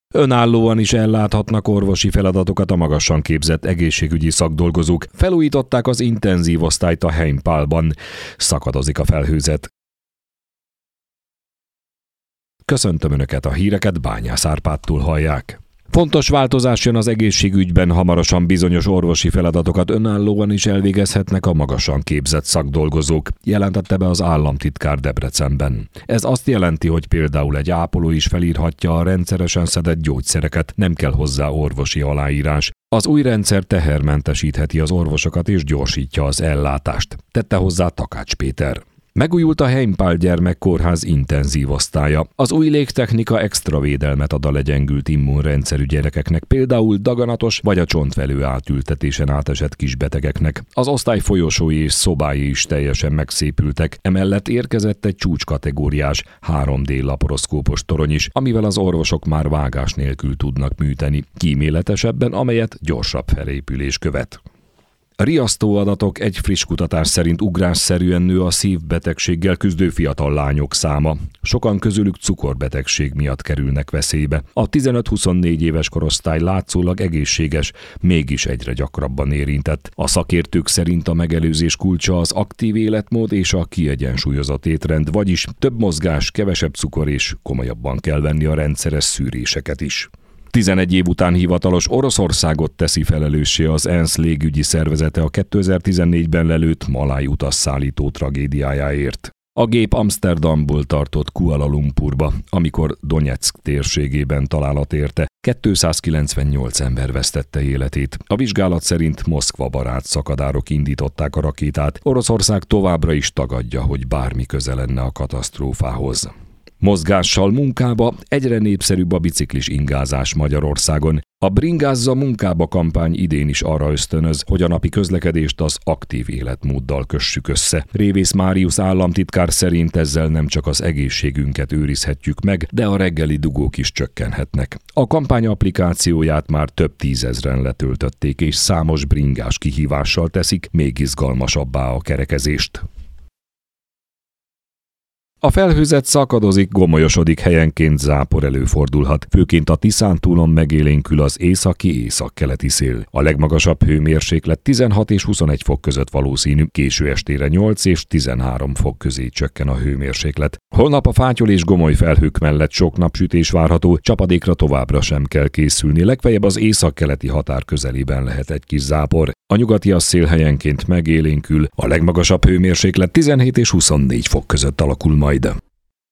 Önállóan is elláthatnak orvosi feladatokat a magasan képzett egészségügyi szakdolgozók. Felújították az intenzív osztályt a Heimpálban. Szakadozik a felhőzet. Köszöntöm Önöket, a híreket Bányász Árpádtól hallják. Fontos változás jön az egészségügyben, hamarosan bizonyos orvosi feladatokat önállóan is elvégezhetnek a magasan képzett szakdolgozók, jelentette be az államtitkár Debrecenben. Ez azt jelenti, hogy például egy ápoló is felírhatja a rendszeresen szedett gyógyszereket, nem kell hozzá orvosi aláírás. Az új rendszer tehermentesítheti az orvosokat és gyorsítja az ellátást, tette hozzá Takács Péter. Megújult a Heimpál gyermekkórház intenzív osztálya. Az új légtechnika extra védelmet ad a legyengült immunrendszerű gyerekeknek, például daganatos vagy a csontvelő átültetésen átesett kisbetegeknek. Az osztály folyosói és szobái is teljesen megszépültek, emellett érkezett egy csúcskategóriás 3D laparoszkópos torony is, amivel az orvosok már vágás nélkül tudnak műteni, kíméletesebben, amelyet gyorsabb felépülés követ. Riasztó adatok: egy friss kutatás szerint ugrásszerűen nő a szívbetegséggel küzdő fiatal lányok száma. Sokan közülük cukorbetegség miatt kerülnek veszélybe. A 15-24 éves korosztály látszólag egészséges, mégis egyre gyakrabban érintett. A szakértők szerint a megelőzés kulcsa az aktív életmód és a kiegyensúlyozott étrend, vagyis több mozgás, kevesebb cukor, és komolyabban kell venni a rendszeres szűréseket is. 11 év után hivatalos Oroszországot teszi felelőssé az ENSZ légügyi szervezete a 2014-ben lelőtt maláj utasszállító tragédiájáért. A gép Amsterdamból tartott Kuala Lumpurba, amikor Donyeck térségében találat érte. 298 ember vesztette életét. A vizsgálat szerint Moszkva barát szakadárok indították a rakétát. Oroszország továbbra is tagadja, hogy bármi köze lenne a katasztrófához. Mozgással munkába egyre népszerűbb a biciklis ingázás Magyarországon. A Bringázza munkába kampány idén is arra ösztönöz, hogy a napi közlekedést az aktív életmóddal kössük össze. Révész Máriusz államtitkár szerint ezzel nem csak az egészségünket őrizhetjük meg, de a reggeli dugók is csökkenhetnek. A kampány applikációját már több tízezren letöltötték, és számos bringás kihívással teszik még izgalmasabbá a kerekezést. A felhőzet szakadozik, gomolyosodik, helyenként zápor előfordulhat. Főként a Tiszántúlon megélénkül az északi-északkeleti szél. A legmagasabb hőmérséklet 16 és 21 fok között valószínű, késő estére 8 és 13 fok közé csökken a hőmérséklet. Holnap a fátyol és gomoly felhők mellett sok napsütés várható, csapadékra továbbra sem kell készülni, legfeljebb az északkeleti határ közelében lehet egy kis zápor. A nyugatias szél helyenként megélénkül, a legmagasabb hőmérséklet 17 és 24 fok között alakul majd.